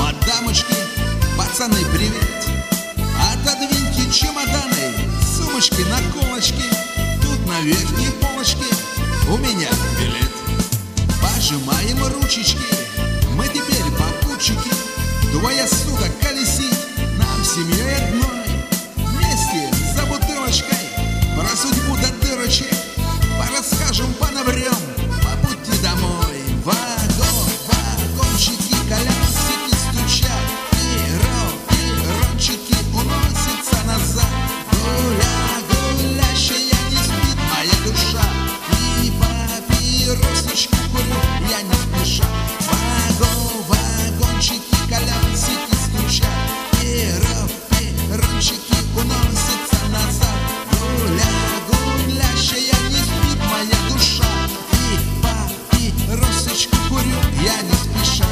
дамочки, пацаны, привет! Отодвиньте чемоданы, сумочки, наколочки. Тут на верхней полочке у меня билет. Пожимаем ручечки, мы теперь попутчики. Двое суток колесить нам семьей одной. Вместе за бутылочкой про судьбу до дырочек порасскажем, понаврем по пути домой. Вагончики, колесики стучат, перрончики уносятся назад. Гулящая не спит моя душа, и папиросочку курю я не спеша. Вагончики, колесики стучат, перрончики уносятся назад. Гулящая не спит моя душа, и папиросочку курю я не спеша.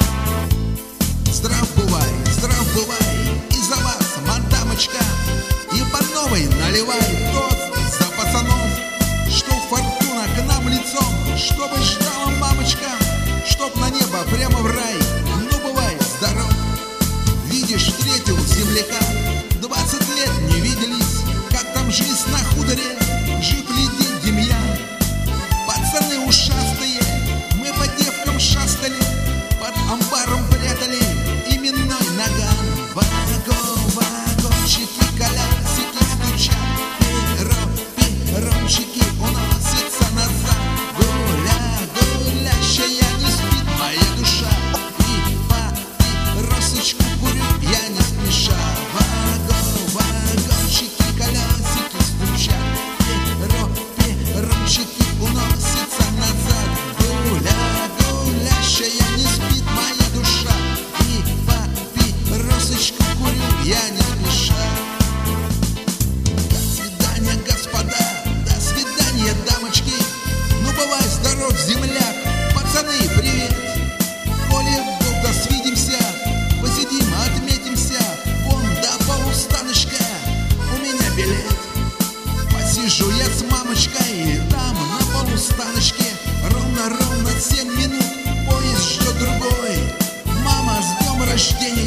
Здрав бывай, и за вас, мадамочка, и по новой наливай тост за пацанов, что фортуна к нам лицом, чтобы ждала мамочка, чтоб на небо прямо в рай. Ну бывай здоров. Видишь, встретил земляка, 20 лет не виделись. Как там жизнь на хуторе, жив ли день Демьян? Пацаны ушастые, мы по девкам шастали, под амбаром прятали именной наган. Вагончики, колесики стучат, перрончики уносятся назад. Гулящая не спит моя душа, и папиросочку курю я не спеша. Вагончики, колесики стучат, перрончики уносятся назад. Гулящая не спит моя душа, и папиросочку курю я не спеша. До свидания, господа, до свидания, дамочки. Ну бывай здоров, земляк, пацаны, привет. Коли Бог даст, свидимся, посидим, отметимся. Вон до полустаночка у меня билет. Посижу я с мамочкой там на полустаночке. Ровно 7 минут поезд ждет другой. Мама, с днем рождения!